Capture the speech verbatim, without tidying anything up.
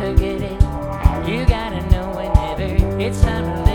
forget it. You gotta know whenever it's time to